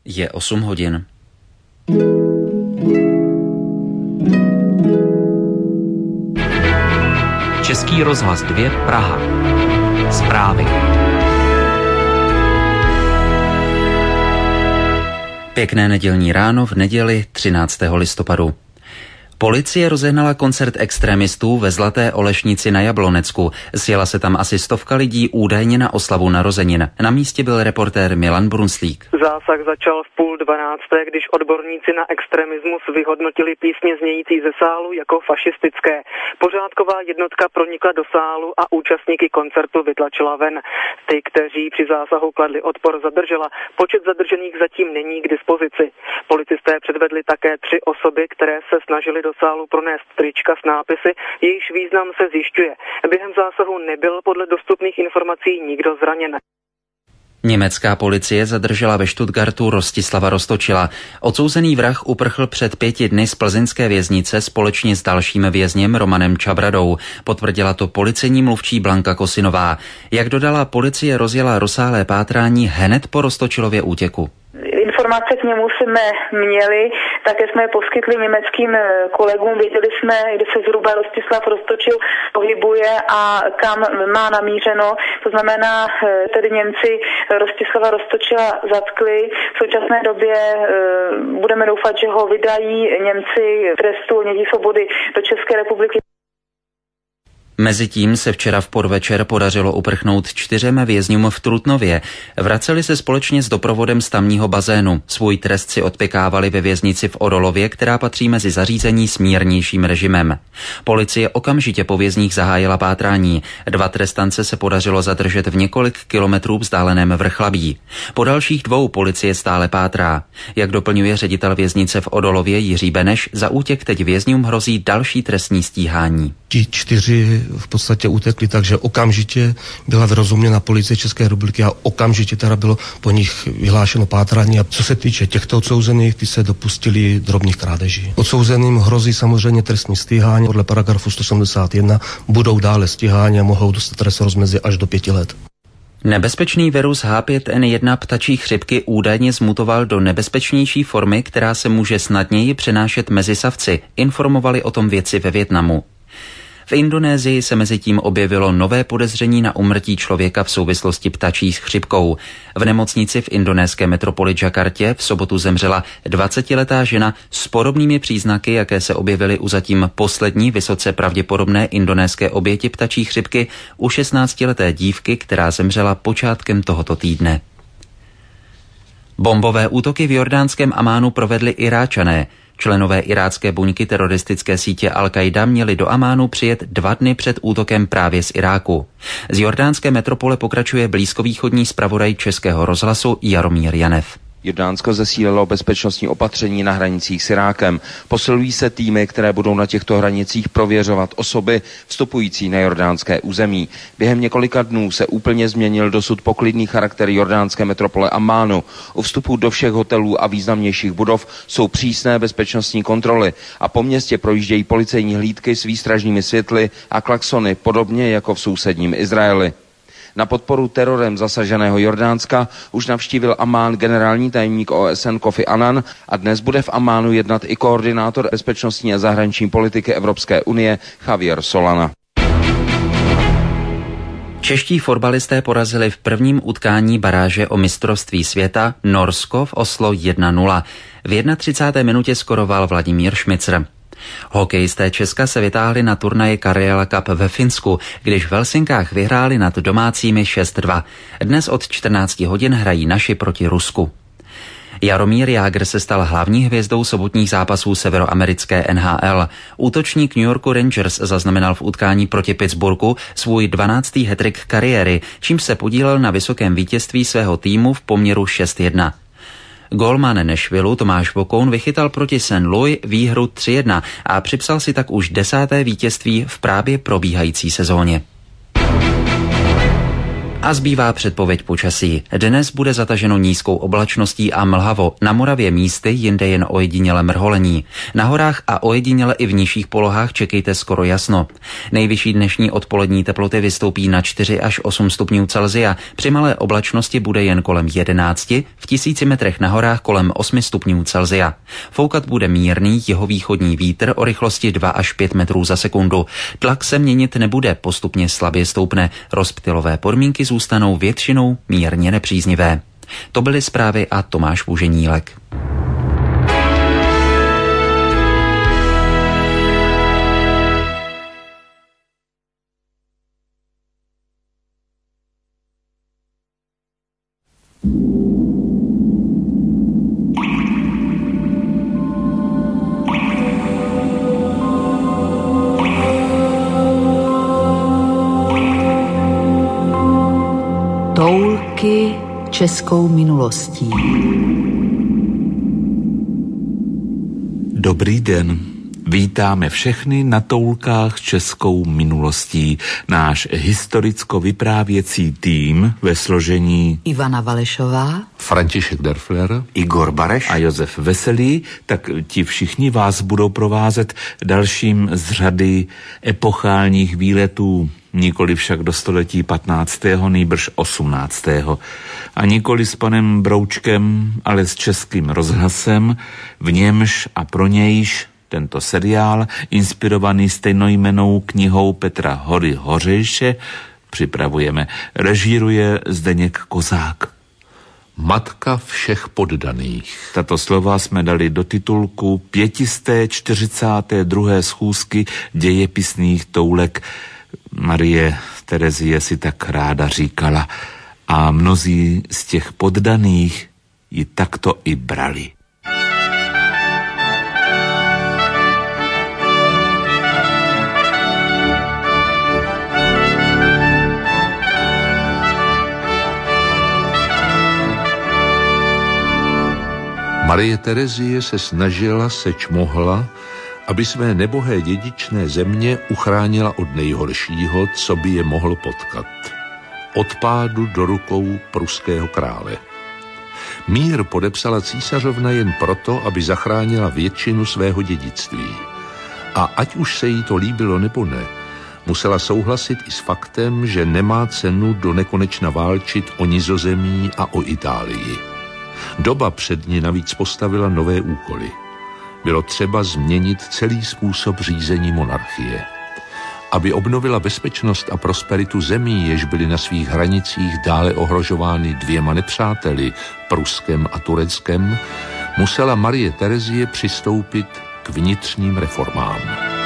Je 8 hodin. Český rozhlas 2 Praha. Zprávy. Pěkné nedělní ráno v neděli 13. listopadu. Policie rozehnala koncert extremistů ve Zlaté Olešnici na Jablonecku. Sjela se tam asi 100 lidí údajně na oslavu narozenin. Na místě byl reportér Milan Brunslík. Zásah začal v 11:30, když odborníci na extremismus vyhodnotili písně znějící ze sálu jako fašistické. Pořádková jednotka pronikla do sálu a účastníky koncertu vytlačila ven. Ty, kteří při zásahu kladli odpor, zadržela. Počet zadržených zatím není k dispozici. Policisté předvedli také 3 osoby, které se snažili do sálu pronést trička s nápisy, jejichž význam se zjišťuje. Během zásahu nebyl podle dostupných informací nikdo zraněn. Německá policie zadržela ve Stuttgartu Rostislava Roztočila. Odsouzený vrah uprchl před 5 dny z plzeňské věznice společně s dalším vězněm Romanem Čabradou. Potvrdila to policejní mluvčí Blanka Kosinová. Jak dodala, policie rozjela rozsáhlé pátrání hned po Roztočilově útěku. Informace k němu jsme měli, také jsme je poskytli německým kolegům, věděli jsme, kde se zhruba Rostislav Roztočil pohybuje a kam má namířeno. To znamená, tedy Němci Rostislava Roztočila zatkli. V současné době budeme doufat, že ho vydají Němci trestu odnětí svobody do České republiky. Mezitím se včera v podvečer podařilo uprchnout 4 vězňům v Trutnově. Vraceli se společně s doprovodem z tamního bazénu. Svůj trest si odpěkávali ve věznici v Odolově, která patří mezi zařízení s mírnějším režimem. Policie okamžitě po vězních zahájila pátrání. 2 trestance se podařilo zadržet v několik kilometrů vzdáleném Vrchlabí. Po dalších 2 policie stále pátrá. Jak doplňuje ředitel věznice v Odolově Jiří Beneš, za útěk teď vězňům hrozí další trestní stíhání. Ti 4 v podstatě utekli, takže okamžitě byla vyrozuměna policie České republiky a okamžitě teda bylo po nich vyhlášeno pátrání. A co se týče těchto odsouzených, ty se dopustili drobných krádeží. Odsouzeným hrozí samozřejmě trestní stíhání. Podle paragrafu 171 budou dále stíhání a mohou dostat trest rozmezí až do 5 let. Nebezpečný virus H5N1 ptačí chřipky údajně zmutoval do nebezpečnější formy, která se může snadněji přenášet mezi savci, informovali o tom vědci ve Vietnamu. V Indonésii se mezitím objevilo nové podezření na úmrtí člověka v souvislosti ptačí chřipkou. V nemocnici v indonéské metropoli Jakartě v sobotu zemřela 20letá žena s podobnými příznaky, jaké se objevily u zatím poslední vysoce pravděpodobné indonéské oběti ptačí chřipky u 16leté dívky, která zemřela počátkem tohoto týdne. Bombové útoky v jordánském Amánu provedli Iráčané. Členové irácké buňky teroristické sítě Al-Qaida měli do Amánu přijet 2 dny před útokem právě z Iráku. Z jordánské metropole pokračuje blízkovýchodní zpravodaj Českého rozhlasu Jaromír Janev. Jordánsko zesílilo bezpečnostní opatření na hranicích s Irákem. Posilují se týmy, které budou na těchto hranicích prověřovat osoby vstupující na jordánské území. Během několika dnů se úplně změnil dosud poklidný charakter jordánské metropole Ammánu. U vstupu do všech hotelů a významnějších budov jsou přísné bezpečnostní kontroly a po městě projíždějí policejní hlídky s výstražnými světly a klaxony, podobně jako v sousedním Izraeli. Na podporu terorem zasaženého Jordánska už navštívil Ammán generální tajemník OSN Kofi Annan a dnes bude v Ammánu jednat i koordinátor bezpečnostní a zahraniční politiky Evropské unie Javier Solana. Čeští fotbalisté porazili v prvním utkání baráže o mistrovství světa Norsko v Oslo 1-0. V 31. minutě skoroval Vladimír Šmicr. Hokejisté Česka se vytáhli na turnaji Karjala Cup ve Finsku, když v Helsinkách vyhráli nad domácími 6-2. Dnes od 14 hodin hrají naši proti Rusku. Jaromír Jágr se stal hlavní hvězdou sobotních zápasů severoamerické NHL. Útočník New Yorku Rangers zaznamenal v utkání proti Pittsburghu svůj 12. hat-trick kariéry, čímž se podílel na vysokém vítězství svého týmu v poměru 6-1. Golman Nashvillu Tomáš Vokoun vychytal proti St. Louis výhru 3-1 a připsal si tak už 10. vítězství v právě probíhající sezóně. A zbývá předpověď počasí. Dnes bude zataženo nízkou oblačností a mlhavo. Na Moravě místy, jinde jen ojediněle mrholení. Na horách a ojediněle i v nižších polohách čekejte skoro jasno. Nejvyšší dnešní odpolední teploty vystoupí na 4 až 8 stupňů Celsia. Při malé oblačnosti bude jen kolem 11, v 1000 metrech na horách kolem 8 stupňů Celsia. Foukat bude mírný jihovýchodní vítr o rychlosti 2 až 5 metrů za sekundu. Tlak se měnit nebude, postupně slabě stoupne. Rozptylové podmínky zůstanou většinou mírně nepříznivé. To byly zprávy a Tomáš Půženílek. Toulky českou minulostí. Dobrý den. Vítáme všechny na Toulkách českou minulostí. Náš historicko-vyprávěcí tým ve složení Ivana Valešová, František Derfler, Igor Bareš a Josef Veselý, tak ti všichni vás budou provázet dalším z řady epochálních výletů, nikoli však do století 15., nýbrž 18. A nikoli s panem Broučkem, ale s Českým rozhlasem, v němž a pro nějž tento seriál, inspirovaný stejnojmennou knihou Petra Hory Hořejše, připravujeme. Režíruje Zdeněk Kozák. Matka všech poddaných. Tato slova jsme dali do titulku 542. schůzky dějepisných toulek. Marie Terezie si tak ráda říkala a mnozí z těch poddaných ji takto i brali. Marie Terezie se snažila, seč mohla, aby své nebohé dědičné země uchránila od nejhoršího, co by je mohlo potkat. Od pádu do rukou pruského krále. Mír podepsala císařovna jen proto, aby zachránila většinu svého dědictví. A ať už se jí to líbilo nebo ne, musela souhlasit i s faktem, že nemá cenu do nekonečna válčit o Nizozemí a o Itálii. Doba před ní navíc postavila nové úkoly. Bylo třeba změnit celý způsob řízení monarchie. Aby obnovila bezpečnost a prosperitu zemí, jež byly na svých hranicích dále ohrožovány dvěma nepřáteli, Pruskem a Tureckem, musela Marie Terezie přistoupit k vnitřním reformám.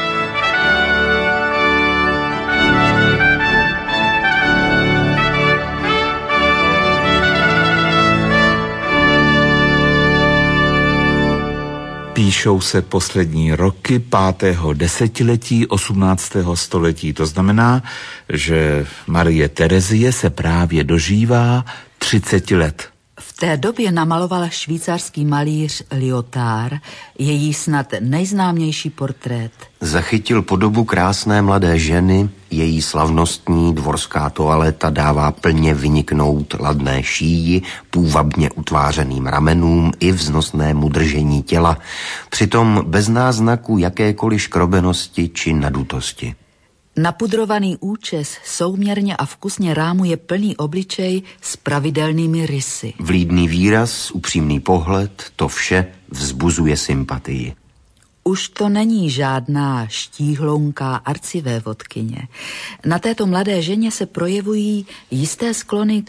Píšou se poslední roky 5. desetiletí 18. století. To znamená, že Marie Terezie se právě dožívá 30 let. V té době namaloval švýcarský malíř Lyotard její snad nejznámější portrét. Zachytil podobu krásné mladé ženy, její slavnostní dvorská toaleta dává plně vyniknout ladné šíji, půvabně utvářeným ramenům i vznosnému držení těla, přitom bez náznaku jakékoliv škrobenosti či nadutosti. Napudrovaný účes souměrně a vkusně rámuje plný obličej s pravidelnými rysy. Vlídný výraz, upřímný pohled, to vše vzbuzuje sympatii. Už to není žádná štíhlounká arcivévodkyně. Na této mladé ženě se projevují jisté sklony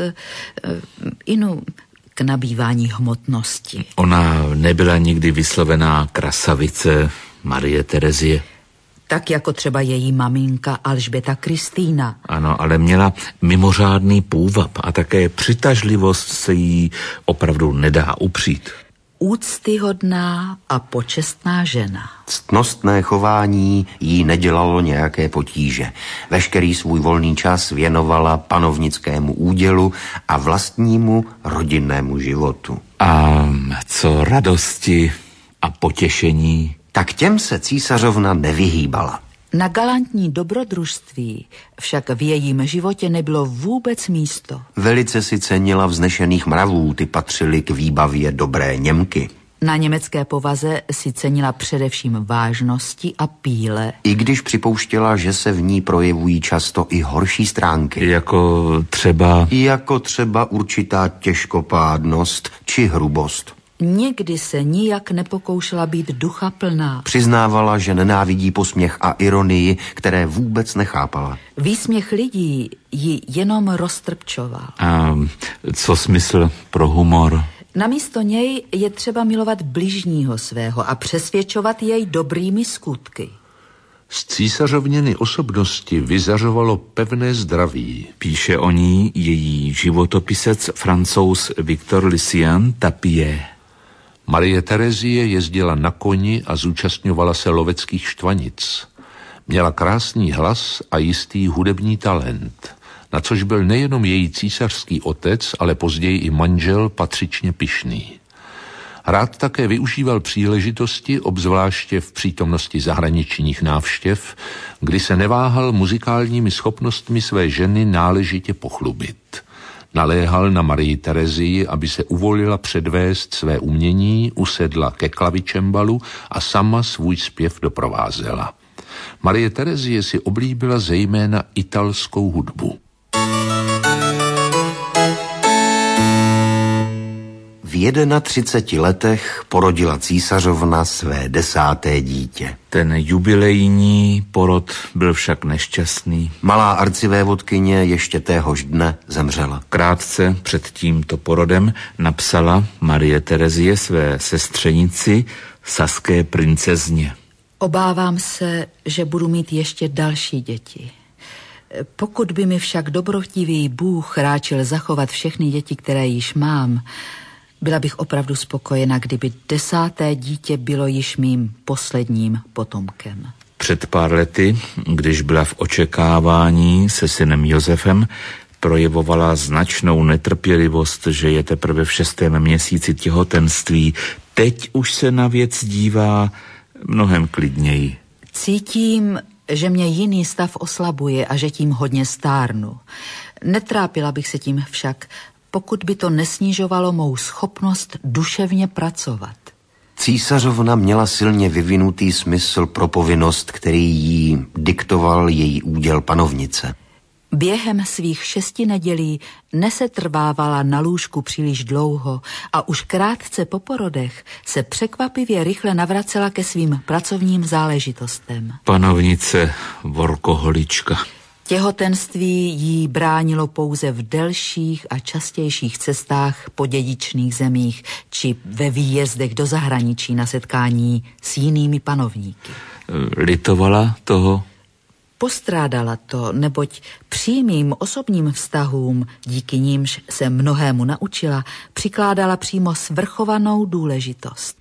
k nabývání hmotnosti. Ona nebyla nikdy vyslovená krasavice Marie Terezie. Tak jako třeba její maminka Alžběta Kristýna. Ano, ale měla mimořádný půvab a také přitažlivost se jí opravdu nedá upřít. Úctyhodná a počestná žena. Ctnostné chování jí nedělalo nějaké potíže. Veškerý svůj volný čas věnovala panovnickému údělu a vlastnímu rodinnému životu. A co radosti a potěšení? Tak těm se císařovna nevyhýbala. Na galantní dobrodružství však v jejím životě nebylo vůbec místo. Velice si cenila vznešených mravů, ty patřily k výbavě dobré Němky. Na německé povaze si cenila především vážnosti a píle. I když připouštěla, že se v ní projevují často i horší stránky. Jako třeba určitá těžkopádnost či hrubost. Nikdy se nijak nepokoušela být duchaplná. Přiznávala, že nenávidí posměch a ironii, které vůbec nechápala. Výsměch lidí ji jenom roztrpčoval. A co smysl pro humor? Namísto něj je třeba milovat bližního svého a přesvědčovat jej dobrými skutky. Z císařovněny osobnosti vyzařovalo pevné zdraví. Píše o ní její životopisec Francouz Victor Lucien Tapie. Marie Terezie jezdila na koni a zúčastňovala se loveckých štvanic. Měla krásný hlas a jistý hudební talent, na což byl nejenom její císařský otec, ale později i manžel patřičně pyšný. Rád také využíval příležitosti, obzvláště v přítomnosti zahraničních návštěv, kdy se neváhal muzikálními schopnostmi své ženy náležitě pochlubit. Naléhal na Marii Terezii, aby se uvolila předvést své umění, usedla ke klavičembalu a sama svůj zpěv doprovázela. Marie Terezie si oblíbila zejména italskou hudbu. V 31 letech porodila císařovna své 10. dítě. Ten jubilejní porod byl však nešťastný. Malá arcivévodkyně ještě téhož dne zemřela. Krátce před tímto porodem napsala Marie Terezie své sestřenici, saské princezně. Obávám se, že budu mít ještě další děti. Pokud by mi však dobrochtivý Bůh ráčil zachovat všechny děti, které již mám, byla bych opravdu spokojena, kdyby 10. dítě bylo již mým posledním potomkem. Před pár lety, když byla v očekávání se synem Josefem, projevovala značnou netrpělivost, že je teprve v 6. měsíci těhotenství. Teď už se na věc dívá mnohem klidněji. Cítím, že mě jiný stav oslabuje a že tím hodně stárnu. Netrápila bych se tím však, pokud by to nesnižovalo mou schopnost duševně pracovat. Císařovna měla silně vyvinutý smysl pro povinnost, který jí diktoval její úděl panovnice. Během svých 6 nedělí nesetrvávala na lůžku příliš dlouho a už krátce po porodech se překvapivě rychle navracela ke svým pracovním záležitostem. Panovnice workoholička. Těhotenství jí bránilo pouze v delších a častějších cestách po dědičných zemích či ve výjezdech do zahraničí na setkání s jinými panovníky. Litovala toho? Postrádala to, neboť přímým osobním vztahům, díky nímž se mnohému naučila, přikládala přímo svrchovanou důležitost.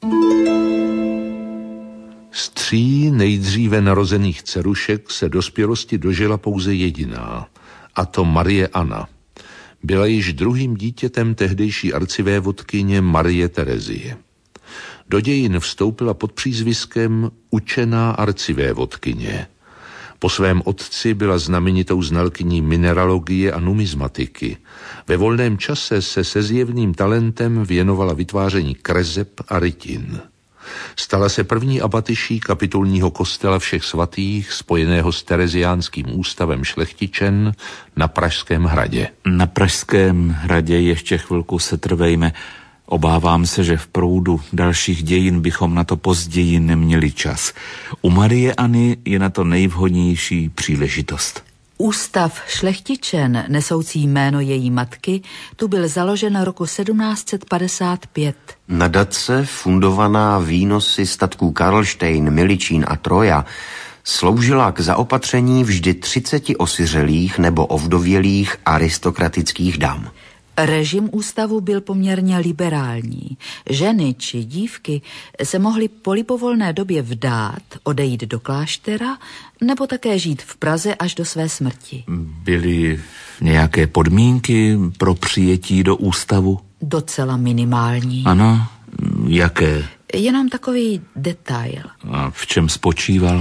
Z 3 nejdříve narozených dcerušek se dospělosti dožila pouze jediná, a to Marie Anna. Byla již druhým dítětem tehdejší arcivévodkyně Marie Terezie. Do dějin vstoupila pod přízviskem učená arcivévodkyně. Po svém otci byla znamenitou znalkyní mineralogie a numismatiky. Ve volném čase se zjevným talentem věnovala vytváření kreseb a rytin. Stala se první abatyší kapitulního kostela Všech svatých, spojeného s Tereziánským ústavem Šlechtičen na Pražském hradě. Na Pražském hradě ještě chvilku setrvejme. Obávám se, že v proudu dalších dějin bychom na to později neměli čas. U Marie Anny je na to nejvhodnější příležitost. Ústav Šlechtičen, nesoucí jméno její matky, tu byl založen roku 1755. Nadace, fundovaná výnosy statků Karlštejn, Miličín a Troja, sloužila k zaopatření vždy 30 osiřelých nebo ovdovělých aristokratických dam. Režim ústavu byl poměrně liberální. Ženy či dívky se mohly po libovolné době vdát, odejít do kláštera nebo také žít v Praze až do své smrti. Byly nějaké podmínky pro přijetí do ústavu? Docela minimální. Ano, jaké? Jenom takový detail. A v čem spočíval?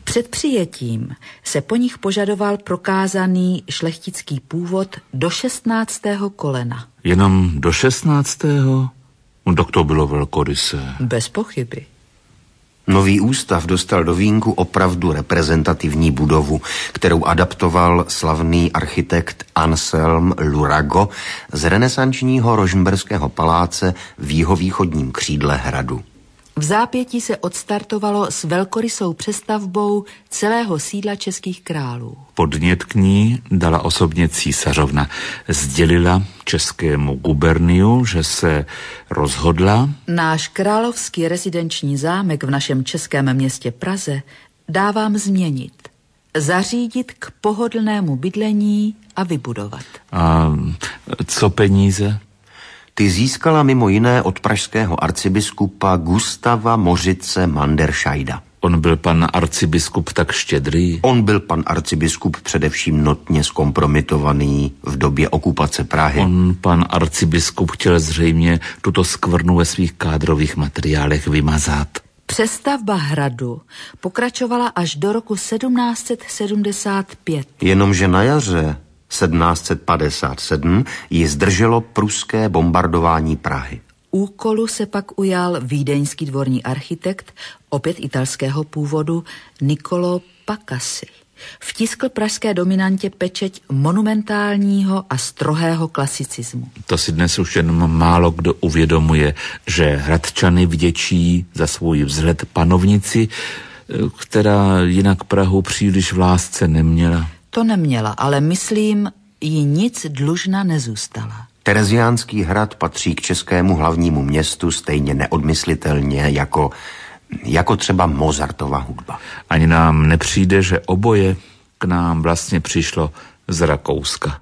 Před přijetím se po nich požadoval prokázaný šlechtický původ do 16. kolena. Jenom do 16. No tak to bylo velkorysé. Bez pochyby. Nový ústav dostal do vínku opravdu reprezentativní budovu, kterou adaptoval slavný architekt Anselm Lurago z renesančního Rožmberského paláce v jihovýchodním křídle hradu. V zápětí se odstartovalo s velkorysou přestavbou celého sídla českých králů. Podnět k ní dala osobně císařovna. Sdělila českému guberniu, že se rozhodla. Náš královský rezidenční zámek v našem českém městě Praze dávám změnit, zařídit k pohodlnému bydlení a vybudovat. A co peníze? Ty získala mimo jiné od pražského arcibiskupa Gustava Mořice Manderscheida. On byl pan arcibiskup tak štědrý? On byl pan arcibiskup především notně zkompromitovaný v době okupace Prahy. On, pan arcibiskup, chtěl zřejmě tuto skvrnu ve svých kádrových materiálech vymazat. Přestavba hradu pokračovala až do roku 1775. Jenomže na jaře 1757 ji zdrželo pruské bombardování Prahy. Úkolu se pak ujal vídeňský dvorní architekt, opět italského původu, Niccolo Pacassi. Vtiskl pražské dominantě pečeť monumentálního a strohého klasicismu. To si dnes už jen málo kdo uvědomuje, že Hradčany vděčí za svůj vzhled panovnici, která jinak Prahu příliš v lásce neměla. To neměla, ale myslím, jí nic dlužna nezůstala. Tereziánský hrad patří k českému hlavnímu městu stejně neodmyslitelně jako třeba Mozartova hudba. Ani nám nepřijde, že oboje k nám vlastně přišlo z Rakouska.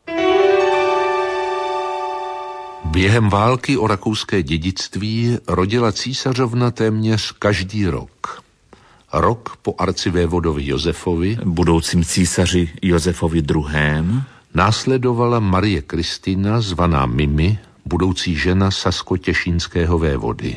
Během války o rakouské dědictví rodila císařovna téměř každý rok. Rok po arcivévodovi Josefovi, budoucím císaři Josefovi II., následovala Marie Kristina, zvaná Mimi, budoucí žena sasko-těšínského vévody.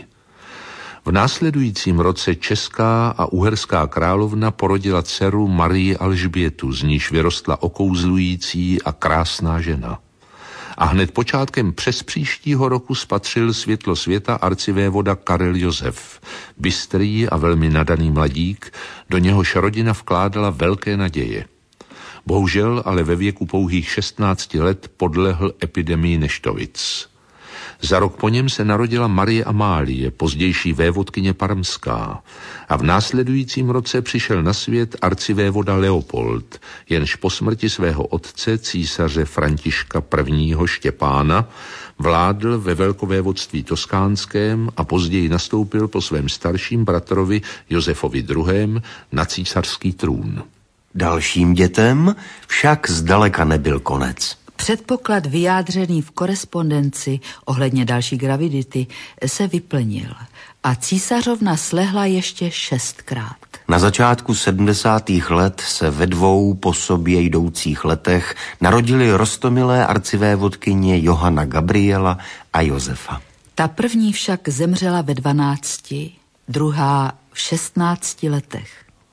V následujícím roce česká a uherská královna porodila dceru Marii Alžbětu, z níž vyrostla okouzlující a krásná žena. A hned počátkem přes příštího roku spatřil světlo světa arcivévoda Karel Josef, bystrý a velmi nadaný mladík, do něhož rodina vkládala velké naděje. Bohužel ale ve věku pouhých 16 let podlehl epidemii neštovic. Za rok po něm se narodila Marie Amálie, pozdější vévodkyně parmská, a v následujícím roce přišel na svět arcivévoda Leopold, jenž po smrti svého otce, císaře Františka I. Štěpána, vládl ve velkovévodství toskánském a později nastoupil po svém starším bratrovi Josefovi II. Na císařský trůn. Dalším dětem však zdaleka nebyl konec. Předpoklad vyjádřený v korespondenci ohledně další gravidity se vyplnil a císařovna slehla ještě 6krát. Na začátku 70. let se ve 2 po sobě jdoucích letech narodili roztomilé arcivévodkyně Johana Gabriela a Josefa. Ta první však zemřela ve 12, druhá v 16 letech.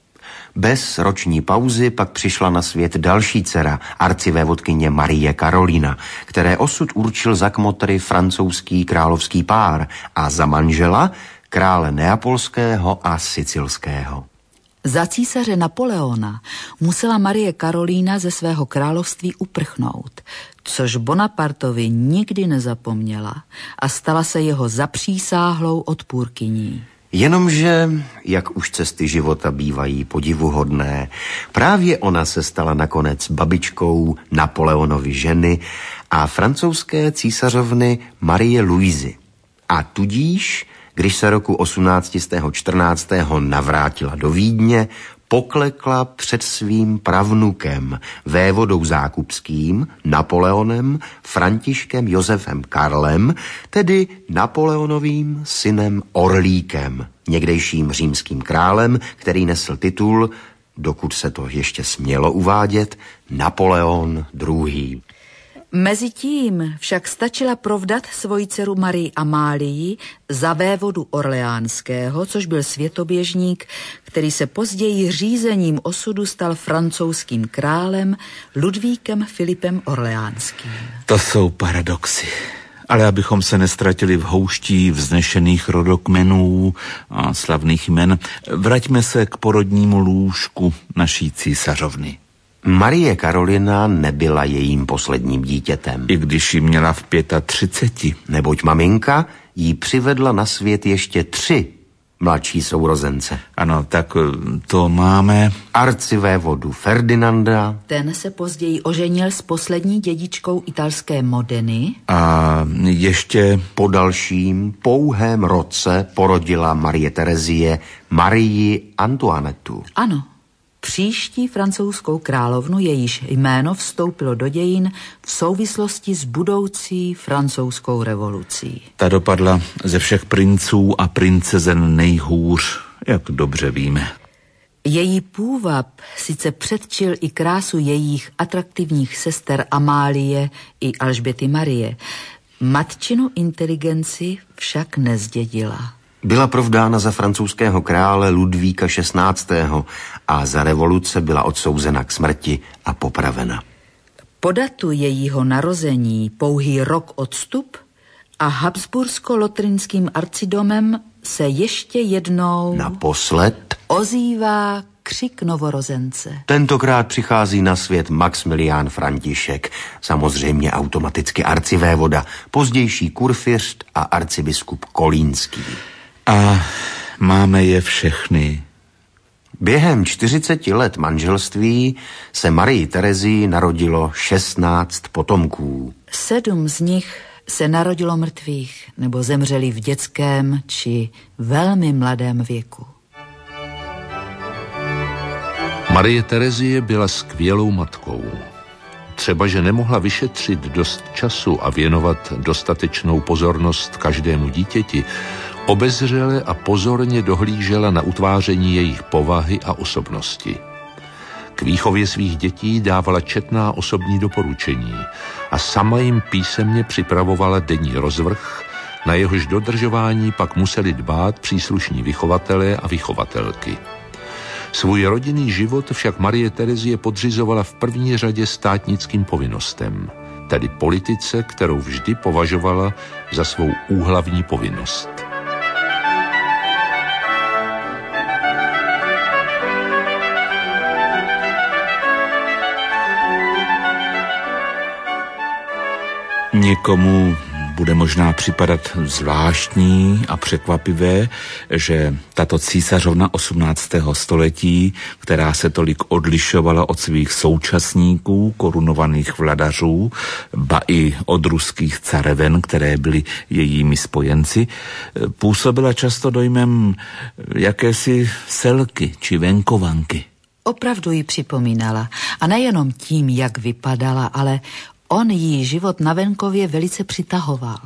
Bez roční pauzy pak přišla na svět další dcera, arcivévodkyně Marie Karolína, které osud určil za kmotry francouzský královský pár a za manžela krále neapolského a sicilského. Za císaře Napoleona musela Marie Karolína ze svého království uprchnout, což Bonapartovi nikdy nezapomněla a stala se jeho zapřísáhlou odpůrkyní. Jenomže, jak už cesty života bývají podivuhodné, právě ona se stala nakonec babičkou Napoleonovy ženy a francouzské císařovny Marie Louisy. A tudíž, když se roku 1814. navrátila do Vídně, poklekla před svým pravnukem, vévodou zákupským, Napoleonem, Františkem Josefem Karlem, tedy Napoleonovým synem Orlíkem, někdejším římským králem, který nesl titul, dokud se to ještě smělo uvádět, Napoleon II. Mezitím však stačila provdat svoji dceru Marii Amálii za vévodu Orleánského, což byl světoběžník, který se později řízením osudu stal francouzským králem Ludvíkem Filipem Orleánským. To jsou paradoxy. Ale abychom se nestratili v houští vznešených rodokmenů a slavných jmen, vraťme se k porodnímu lůžku naší císařovny. Marie Karolina nebyla jejím posledním dítětem. I když ji měla v 35. Neboť maminka jí přivedla na svět ještě 3 mladší sourozence. Ano, tak to máme. Arcivévodu Ferdinanda. Ten se později oženil s poslední dědičkou italské Modeny. A ještě po dalším pouhém roce porodila Marie Terezie Marii Antoinetu. Ano. Příští francouzskou královnu, jejíž jméno vstoupilo do dějin v souvislosti s budoucí francouzskou revolucí. Ta dopadla ze všech princů a princezen nejhůř, jak dobře víme. Její půvab sice předčil i krásu jejich atraktivních sester Amálie i Alžběty Marie. Matčinu inteligenci však nezdědila. Byla provdána za francouzského krále Ludvíka XVI. A za revoluce byla odsouzena k smrti a popravena. Po datu jejího narození pouhý rok odstup a habsbursko-lotrinským arcidomem se ještě jednou naposled ozývá křik novorozence. Tentokrát přichází na svět Maxmilián František, samozřejmě automaticky arcivévoda, pozdější kurfiřt a arcibiskup Kolínský. A máme je všechny. Během 40 let manželství se Marii Terezii narodilo 16 potomků. 7 z nich se narodilo mrtvých nebo zemřeli v dětském či velmi mladém věku. Marie Terezie byla skvělou matkou. Třeba, že nemohla vyšetřit dost času a věnovat dostatečnou pozornost každému dítěti, obezřele a pozorně dohlížela na utváření jejich povahy a osobnosti. K výchově svých dětí dávala četná osobní doporučení a sama jim písemně připravovala denní rozvrh, na jehož dodržování pak museli dbát příslušní vychovatelé a vychovatelky. Svůj rodinný život však Marie Terezie podřizovala v první řadě státnickým povinnostem, tedy politice, kterou vždy považovala za svou úhlavní povinnost. Někomu bude možná připadat zvláštní a překvapivé, že tato císařovna 18. století, která se tolik odlišovala od svých současníků, korunovaných vladařů, ba i od ruských careven, které byly jejími spojenci, působila často dojmem jakési selky či venkovanky. Opravdu ji připomínala. A nejenom tím, jak vypadala, ale on jí život na venkově velice přitahoval.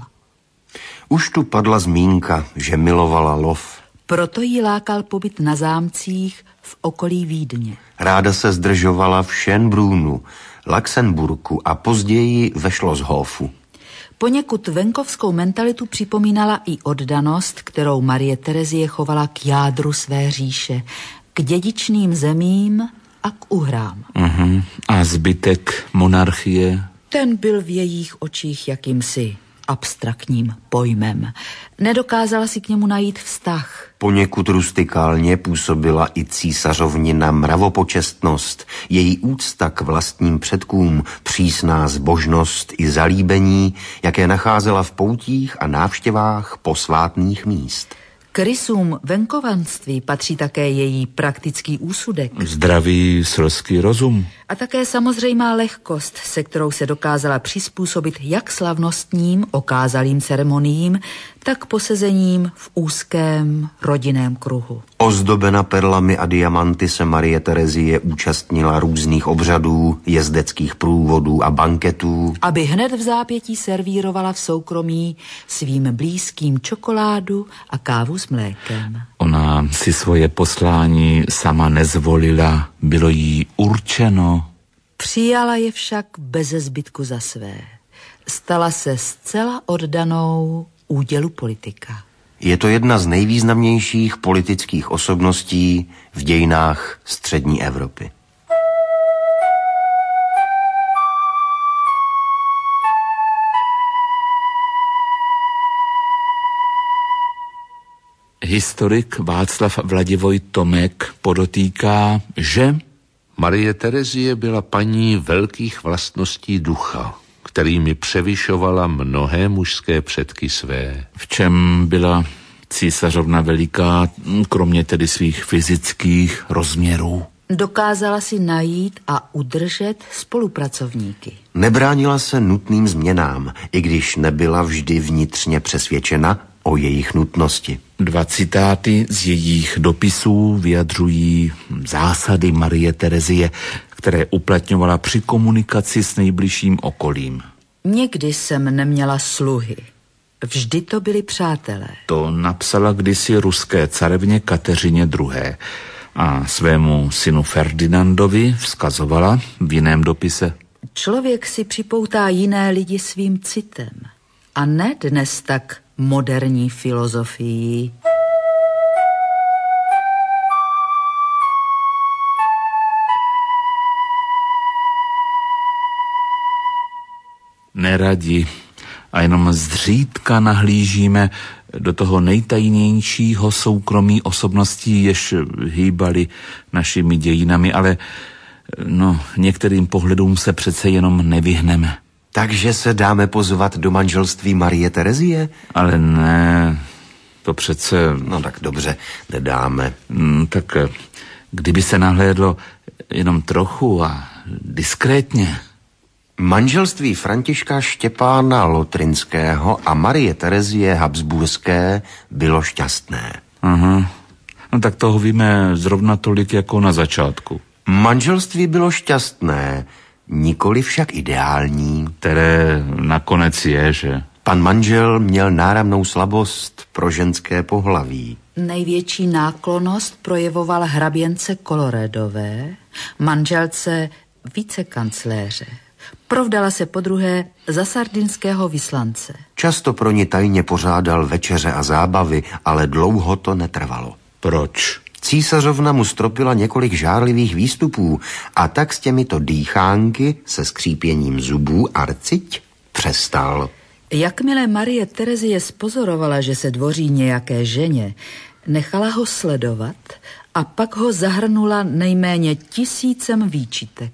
Už tu padla zmínka, že milovala lov. Proto jí lákal pobyt na zámcích v okolí Vídně. Ráda se zdržovala v Schönbrunnu, Luxemburku a později ve Schlosshofu. Poněkud venkovskou mentalitu připomínala i oddanost, kterou Marie Terezie chovala k jádru své říše, k dědičným zemím a k uhrám. A zbytek monarchie? Ten byl v jejich očích jakýmsi abstraktním pojmem. Nedokázala si k němu najít vztah. Poněkud rustikálně působila i císařovnina mravopočestnost, její úcta k vlastním předkům, přísná zbožnost i zalíbení, jaké nacházela v poutích a návštěvách posvátných míst. K rysům venkovanství patří také její praktický úsudek. Zdravý selský rozum. A také samozřejmá lehkost, se kterou se dokázala přizpůsobit jak slavnostním, okázalým ceremoniím, tak posezením v úzkém rodinném kruhu. Ozdobena perlami a diamanty se Marie Terezie účastnila různých obřadů, jezdeckých průvodů a banketů. Aby hned v zápětí servírovala v soukromí svým blízkým čokoládu a kávu s mlékem. Ona si svoje poslání sama nezvolila, bylo jí určeno. Přijala je však beze zbytku za své. stala se zcela oddanou údělu politika. Je to jedna z nejvýznamnějších politických osobností v dějinách střední Evropy. Historik Václav Vladivoj Tomek podotýká, že Marie Terezie byla paní velkých vlastností ducha, kterými převyšovala mnohé mužské předky své. V čem byla císařovna veliká, kromě tedy svých fyzických rozměrů? Dokázala si najít a udržet spolupracovníky. Nebránila se nutným změnám, i když nebyla vždy vnitřně přesvědčena o jejich nutnosti. 2 citáty z jejich dopisů vyjadřují zásady Marie Terezie, které uplatňovala při komunikaci s nejbližším okolím. Někdy jsem neměla sluhy. Vždy to byli přátelé. To napsala kdysi ruské carevně Kateřině II. A svému synu Ferdinandovi vzkazovala v jiném dopise. Člověk si připoutá jiné lidi svým citem. A ne dnes tak moderní filozofií. Neradi a jenom zřídka nahlížíme do toho nejtajnějšího soukromí osobností, jež hýbali našimi dějinami, ale některým pohledům se přece jenom nevyhneme. Takže se dáme pozvat do manželství Marie Terezie? Ale ne, to přece... No tak dobře, nedáme. Tak kdyby se nahlédlo jenom trochu a diskrétně. Manželství Františka Štěpána Lotrinského a Marie Terezie Habsburské bylo šťastné. Aha, no tak toho víme zrovna tolik jako na začátku. Manželství bylo šťastné, nikoli však ideální. Které nakonec je, že? Pan manžel měl náramnou slabost pro ženské pohlaví. Největší náklonnost projevoval hraběnce Kolorédové, manželce vicekancléře. Provdala se podruhé za sardinského vyslance. Často pro ní tajně pořádal večeře a zábavy, ale dlouho to netrvalo. Proč? Císařovna mu stropila několik žárlivých výstupů a tak s těmito dýchánky se skřípěním zubů arciť přestal. Jakmile Marie Terezie spozorovala, že se dvoří nějaké ženě, nechala ho sledovat a pak ho zahrnula nejméně 1000 výčitek.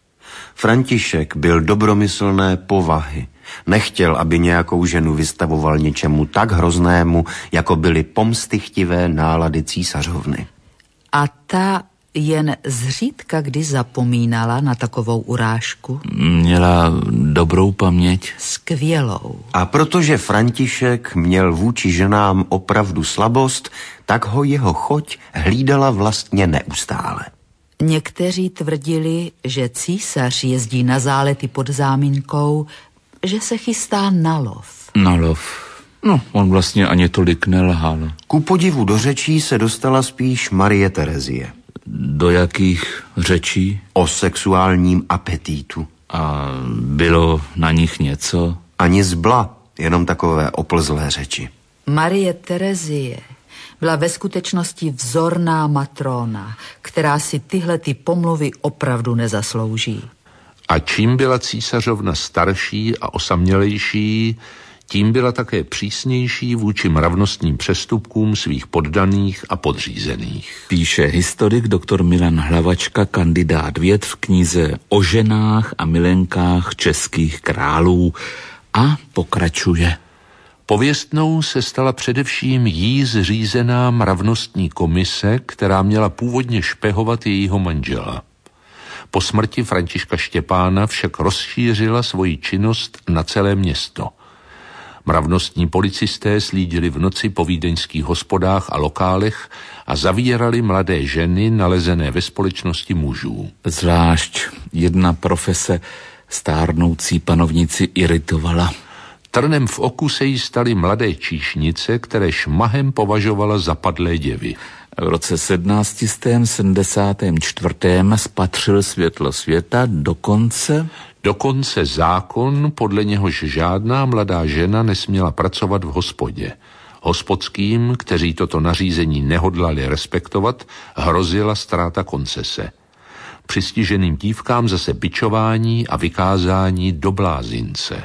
František byl dobromyslné povahy. Nechtěl, aby nějakou ženu vystavoval něčemu tak hroznému, jako byly pomstychtivé nálady císařovny. A ta jen zřídka kdy zapomínala na takovou urážku? Měla dobrou paměť. Skvělou. A protože František měl vůči ženám opravdu slabost, tak ho jeho choť hlídala vlastně neustále. Někteří tvrdili, že císař jezdí na zálety pod záminkou, že se chystá na lov. Na lov. No, on vlastně ani tolik nelhal. Ku podivu do řečí se dostala spíš Marie Terezie. Do jakých řečí? O sexuálním apetitu. A bylo na nich něco? Ani zbla, jenom takové oplzlé řeči. Marie Terezie byla ve skutečnosti vzorná matrona, která si tyhle pomluvy opravdu nezaslouží. A čím byla císařovna starší a osamělejší, tím byla také přísnější vůči mravnostním přestupkům svých poddaných a podřízených. Píše historik dr. Milan Hlavačka, kandidát věd v knize O ženách a milenkách českých králů, a pokračuje. Pověstnou se stala především jí zřízená mravnostní komise, která měla původně špehovat jejího manžela. Po smrti Františka Štěpána však rozšířila svoji činnost na celé město. Mravnostní policisté slídili v noci po vídeňských hospodách a lokálech a zavírali mladé ženy nalezené ve společnosti mužů. Zvlášť jedna profese stárnoucí panovnici iritovala. Trnem v oku se jí staly mladé číšnice, které šmahem považovala za padlé děvy. V roce 1774. spatřil světlo světa dokonce zákon, podle něhož žádná mladá žena nesměla pracovat v hospodě. Hospodským, kteří toto nařízení nehodlali respektovat, hrozila ztráta koncese. Přistiženým dívkám zase bičování a vykázání do blázince.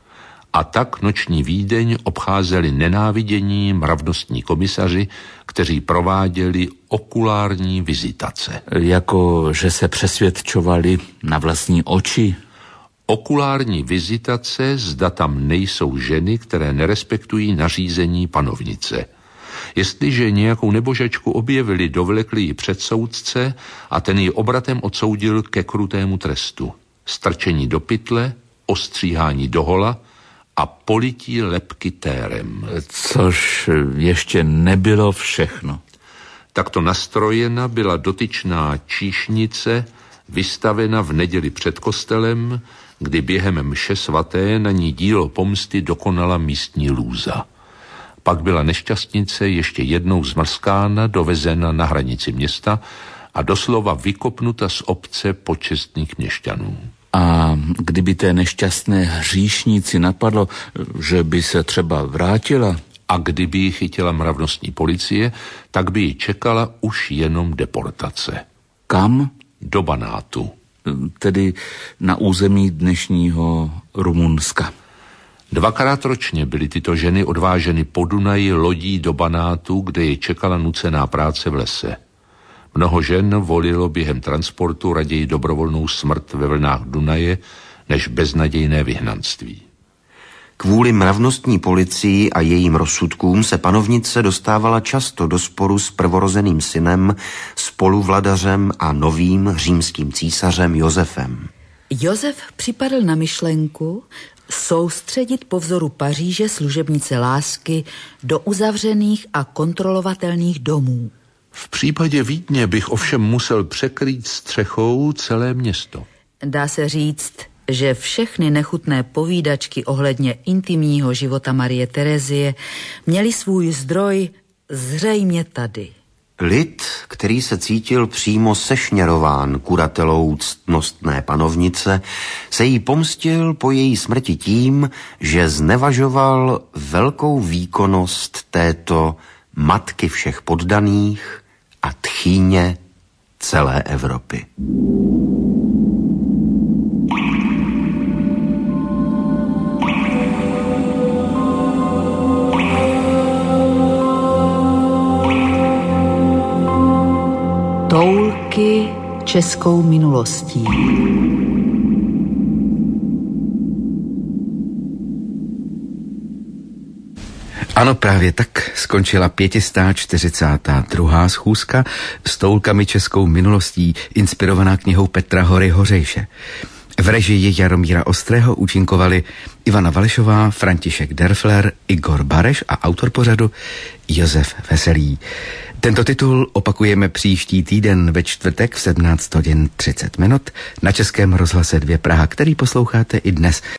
A tak noční Vídeň obcházeli nenávidění mravnostní komisaři, kteří prováděli okulární vizitace. Jako, že se přesvědčovali na vlastní oči? Okulární vizitace, zda tam nejsou ženy, které nerespektují nařízení panovnice. Jestliže nějakou nebožačku objevili, dovlekli ji před soudce a ten ji obratem odsoudil ke krutému trestu. Strčení do pytle, ostříhání do hola a polití lebky térem. Což ještě nebylo všechno. Takto nastrojena byla dotyčná číšnice vystavena v neděli před kostelem, kdy během mše svaté na ní dílo pomsty dokonala místní lůza. Pak byla nešťastnice ještě jednou zmrskána, dovezena na hranici města a doslova vykopnuta z obce počestných měšťanů. A kdyby té nešťastné hříšníci napadlo, že by se třeba vrátila? A kdyby ji chytila mravnostní policie, tak by ji čekala už jenom deportace. Kam? Do Banátu. Tedy na území dnešního Rumunska. 2krát ročně byly tyto ženy odváženy po Dunaji lodí do Banátu, kde je čekala nucená práce v lese. Mnoho žen volilo během transportu raději dobrovolnou smrt ve vlnách Dunaje, než beznadějné vyhnanství. Kvůli mravnostní policii a jejím rozsudkům se panovnice dostávala často do sporu s prvorozeným synem, spoluvladařem a novým římským císařem Josefem. Josef připadl na myšlenku soustředit po vzoru Paříže služebnice lásky do uzavřených a kontrolovatelných domů. V případě Vídně bych ovšem musel překrýt střechou celé město. Dá se říct, že všechny nechutné povídačky ohledně intimního života Marie Terezie měly svůj zdroj zřejmě tady. Lid, který se cítil přímo sešněrován kuratelou ctnostné panovnice, se jí pomstil po její smrti tím, že znevažoval velkou výkonnost této matky všech poddaných a tchýně celé Evropy. Toulky českou minulostí. Ano, právě tak skončila 542. schůzka s toulkami českou minulostí, inspirovaná knihou Petra Hory Hořejše. V režii Jaromíra Ostrého účinkovali Ivana Valešová, František Derfler, Igor Bareš a autor pořadu Josef Veselý. Tento titul opakujeme příští týden ve čtvrtek v 17:30 na Českém rozhlase 2 Praha, který posloucháte i dnes.